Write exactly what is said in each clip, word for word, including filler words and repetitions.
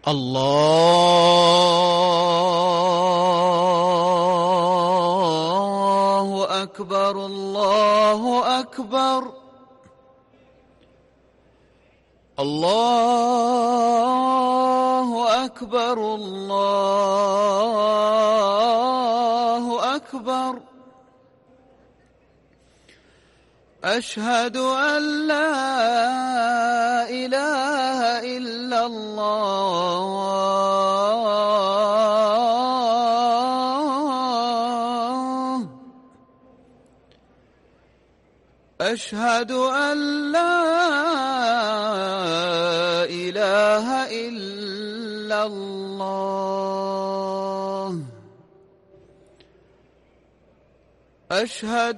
الله أكبر الله أكبر الله أكبر الله أكبر أشهد أن لا إله إلا الله أشهد أن لا إله إلا الله أشهد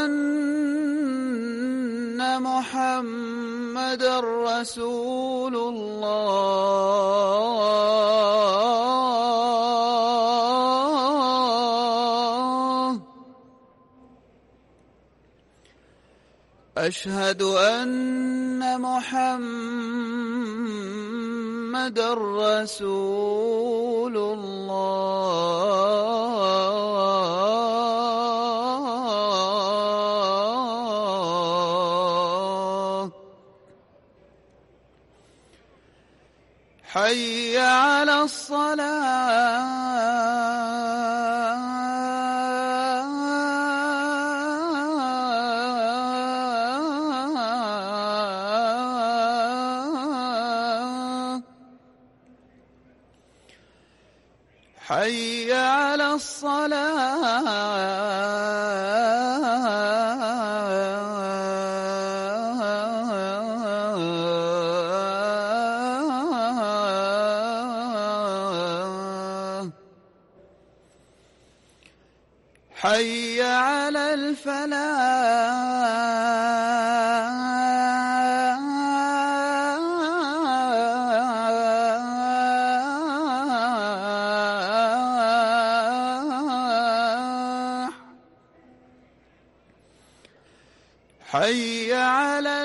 أن محمدًا رسول الله أشهد أن محمدًا رسول الله حي على الصلاة حي على الصلاة حي على الفلاح حي على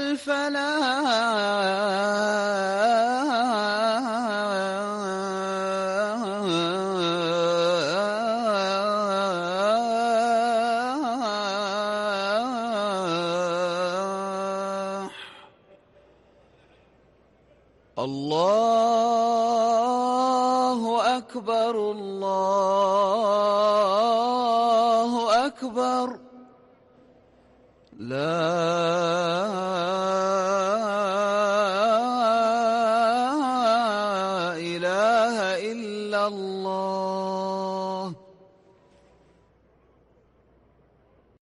الفلاح الله أكبر الله أكبر لا إله إلا الله